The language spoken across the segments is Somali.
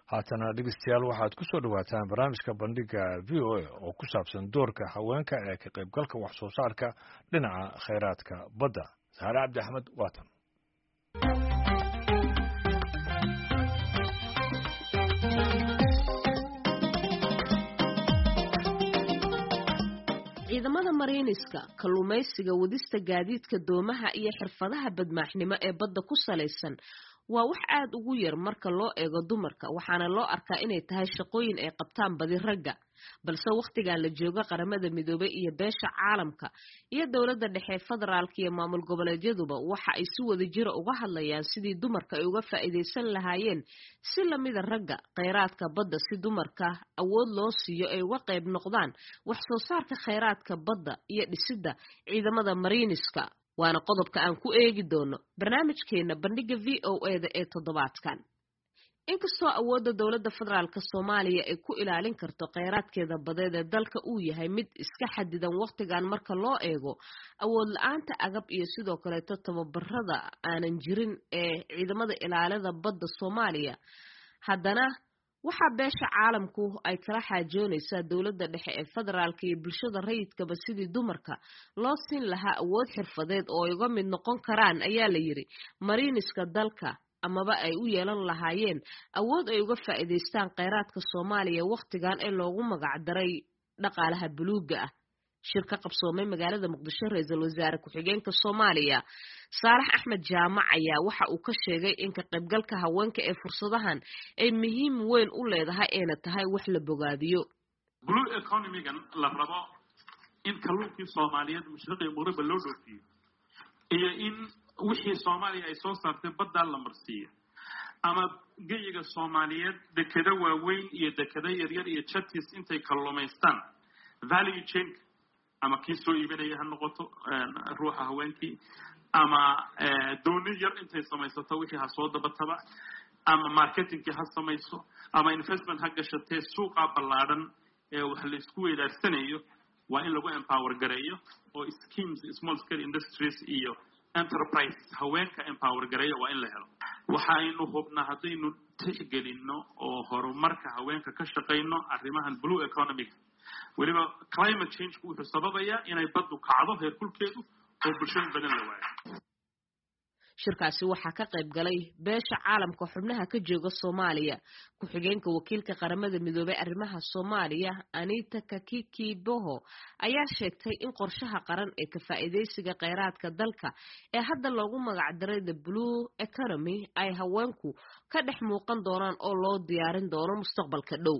haatana dhegeystayaal waxaad ku soo dhawaataan barnaamijka bandhiga VOA oo ku saabsan doorka haweenka ee ka qaybgalka wax soo saarka dhinaca kheyraadka badda. Saare Cabdi Axmed waatan. ciidamada mariiniska kalluumaysiga wadista gaadiidka doomaha iyo xirfadaha badmaaxnimo ee badda ku salaysan waa wax aad ugu yar marka loo eego dumarka waxaana loo arkaa inay tahay shaqooyin ay qabtaan badi ragga balse waqtigan la joogo qaramada midoobay iyo beesha caalamka iyo dowladda dhexe federaalka iyo maamul goboleedyaduba waxa ay si wada jira uga hadlayaan sidii dumarka ay uga faa'iideysan lahaayeen si lamida ragga kheyraadka badda si dumarka awood loo siiyo ay uga qayb noqdaan wax soo saarka kheyraadka badda iyo dhisidda ciidamada mariiniska waana qodobka aan ku eegi doono barnaamijkeena bandhiga VOA-da ee toddobaadkan. inkastoo awoodda dowladda federaalka Soomaaliya ay ku ilaalin karto kheyraadkeeda badeed ee dalka uu yahay mid iska xadidan waqtigan marka loo eego awood la'aanta agab iyo sidoo kale tababarada aanan jirin ee ciidamada ilaalada badda Soomaaliya haddana waxaa beesha caalamku ay kala xaajoonaysaa dowladda dhexe ee federaalka iyo bulshada rayidkaba sidii dumarka loo siin lahaa awood xirfadeed oo ay uga mid noqon karaan ayaa la yiri mariiniska dalka amaba ay u yeelan lahaayeen awood ay uga faa'iideystaan kheyraadka Soomaaliya waqtigan ee loogu magac daray dhaqaalaha buluuga ah. shirka qabsoomay magaalada Muqdisho ra'iisul wasaare ku-xigeenka Soomaaliya Saalax Axmed Jaamac ayaa waxa uu ka sheegay in ka qaybgalka haweenka ee fursadahan ay muhiim weyn u leedahay ayna tahay wax la bogaadiyo. Blue economy-gan la rabo in kalluunkii Soomaaliyeed mushriq iyo muraba loo dhoofiyo iyo in wixii Soomaaliya ay soo saartay badda la marsiiyo ama geyiga Soomaaliyeed dekada waaweyn iyo dekada yaryar iyo chatis intay kalluumaystaan value chain ama kii soo iibinaya ha noqoto ruuxa haweenkii ama dooni yar intay samaysato wixii ha soo dabataba ama marketingkii ha samayso ama investment ha gashatee suuqa ballaaran ee wax la isku weydaarsanayo waa in lagu empower gareeyo oo schemes small scale industries iyo enterprise haweenka empower gareeyo waa in la helo waxaynu hubnaa haddaynu tixgelino oo horumarka haweenka ka shaqayno arrimahan blue economy waliba climate change wuxuu sababayaa inay baddu kacdo heerkulkeedu oo bulshada badan la waayo. shirkaasi waxaa ka qayb galay beesha caalamka xubnaha ka jooga Soomaaliya ku-xigeenka wakiilka qaramada midoobay arrimaha Soomaaliya Anita Kakiki Boho ayaa sheegtay in qorshaha qaran ee ka faa'iideysiga kheyraadka dalka ee hadda loogu magac daray the blue economy ay haweenku ka dhex muuqan doonaan oo loo diyaarin doono mustaqbalka dhow.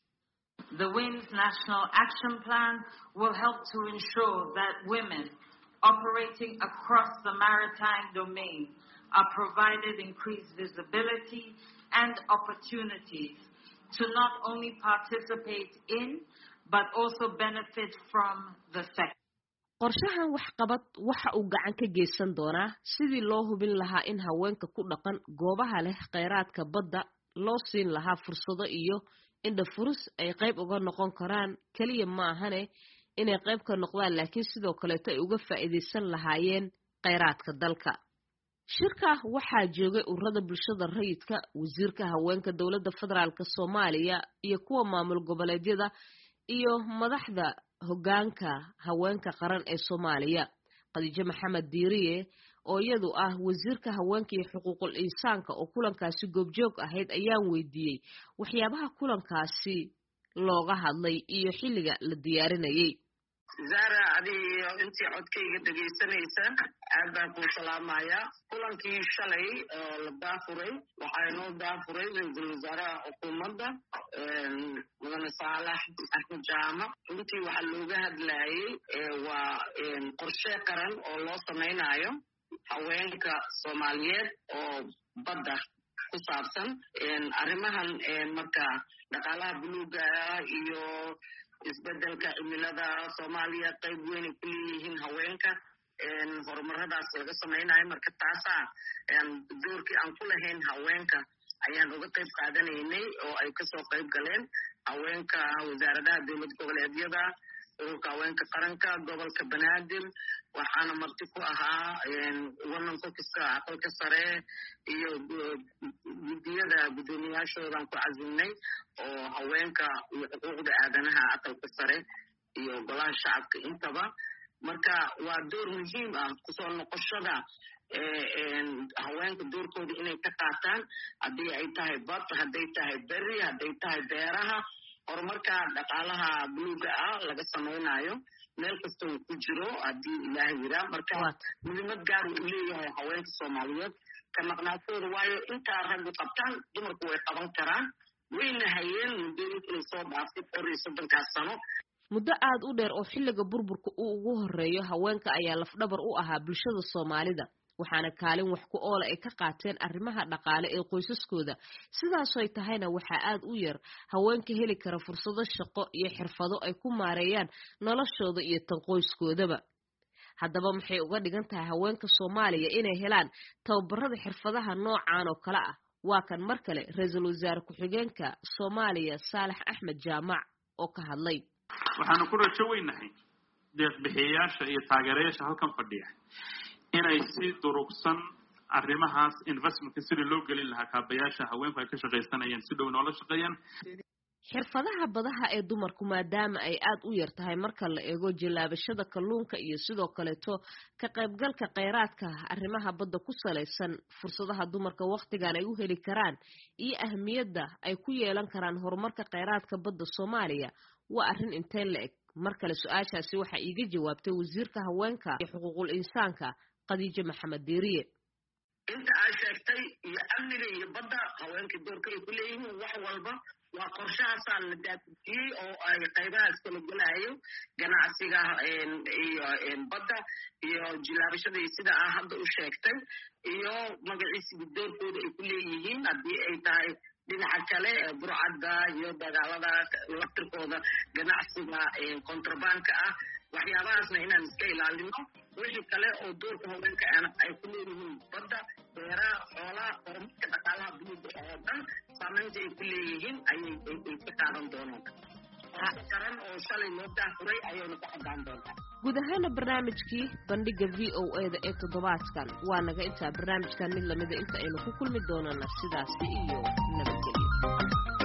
The WINS National Action Plan will help to ensure that women operating across the maritime domain are provided increased visibility and opportunities to not only participate in but also benefit from the sector. qorshahan waxqabad waxa uu gacan ka geysan doonaa sidii loo hubin lahaa in haweenka ku dhaqan goobaha leh kheyraadka badda loo siin lahaa fursado iyo indha furus ay qayb uga noqon karaan kaliya ma ahane inay qayb ka noqdaan laakiin sidoo kale ay uga faa'iideysan lahaayeen kheyraadka dalka. shirka waxaa joogay ururada bulshada rayidka wasiirka haweenka dowladda federaalka Soomaaliya iyo kuwa maamul goboleedyada iyo madaxda hoggaanka haweenka qaran ee Soomaaliya. Khadiija Maxamed Diiriye oo iyadu ah wasiirka haweenka iyo xuquuqul insaanka oo kulankaasi goobjoog ahayd ayaan weydiiyey waxyaabaha kulankaasi looga hadlay iyo xilliga la diyaarinayay. Zara adiyo intii codkayga dhageysanaysa aad baan ku salaamayaa. kulankii shalay oo la daafuray waxaa inoo daafuray ra'iisul wasaaraha xukuumadda mudane Saalax Axmed Jaamac. runtii waxaa looga hadlayay waa qorshe qaran oo loo samaynayo haweenka Soomaaliyeed oo badda ku saabsan arrimahan marka dhaqaalaha buluuga ah iyo isbedelka cimilada Soomaaliya qayb weyn ku leeyihiin haweenka horumaradaas laga samaynayo marka taasa doorkii aan ku lahayn haweenka ayaan uga qayb qaadanaynay oo ay kasoo qayb galeen haweenka wasaaradaha dowlad goboleedyada ururka haweenka qaranka gobolka Banaadir waxaana marti ku ahaa wadanka aqalka sare iyo guddiyada guddoomiyaashoodan ku cazimnay oo haweenka iyo xuquuqda aadanaha aqalka sare iyo golaha shacabka intaba marka waa door muhiim ah kusoo noqoshada haweenka doorkooda inay ka qaataan haddii ay tahay bad hadday tahay beri hadday tahay beeraha horumarka dhaqaalaha buluuga ah laga samaynayo meel kasta uu ku jiro haddii ilaahay yiraa marka muhiimad gaar uu leeyahay haweenka soomaaliyeed ka maqnaantooda waayo intaa raggu qabtaan dumarku way qaban karaan wayna hayeen muddooyinkii soo dhaafay 30 sano muddo aad u dheer oo xilliga burburka uu ugu horeeyo haweenka ayaa lafdhabar u ahaa bulshada Soomaalida waxaana kaalin wax ku ool ay ka qaateen arrimaha dhaqaale ee qoysaskooda sidaas ay tahayna waxa aad u yar haweenka heli kara fursado shaqo iyo xirfado ay ku maareeyaan noloshooda iyo tan qoyskoodaba haddaba maxay uga dhigan tahay haweenka Soomaaliya inay helaan tababarada xirfadaha noocan oo kala ah waa kan mar kale ra'iisul wasaare ku-xigeenka Soomaaliya Saalax Axmed Jaamac oo ka hadlay waxaanu ku rajo weynahay deeq bixiyayaasha iyo taageerayaasha halkan fadhiya inay si durugsan arrimahaas investment sidii loo gelin lahaa kaabayaasha haweenku ay ka shaqaysanayeen si dhow noola shaqeeyaan xirfadaha badaha ee dumarku maadaama ay aad u yar tahay marka la eego jilaabashada kalluunka iyo sidoo kaleeto ka qaybgalka kheyraadka arrimaha badda ku salaysan fursadaha dumarka waqtigan ay u heli karaan iyo ahmiyadda ay ku yeelan karaan horumarka kheyraadka badda Soomaaliya waa arrin intee la eg mar kale su'aashaasi waxa iiga jawaabtay wasiirka haweenka iyo xuquuqul insaanka Khadiija Maxamed Diiriye inta ay sheegtay iyo amniga iyo badda haweenka doorka ay ku leeyihiin wax walba waa qorshahaas la daadiyay oo ay qaybahaas kala galayo ganacsiga iyo badda iyo jilaabashada sida hadda u sheegtay iyo magaciisa doorkooda ay ku leeyihiin haddii ay tahay dhinaca kale burcadda iyo dagaalada laftirkooda ganacsiga kontrabanka ah waxyaabahaasna inaan iska ilaalino wixii kale oo doorka haweenka ay ku leeyihiin badda beeraha xoolaha horumarka dhaqaalaha buluuga oo dhan saamaynta ay ku leeyihiin ayay ka qaadan doonaan qaran oo shalay loo daafuray ayayna ka cadaan doontaa guud ahaana barnaamijkii bandhiga VOA-da ee toddobaadkan waa naga intaa barnaamijkan mid lamida inta aynu ku kulmi doonana sidaasi iyo nabadgelyo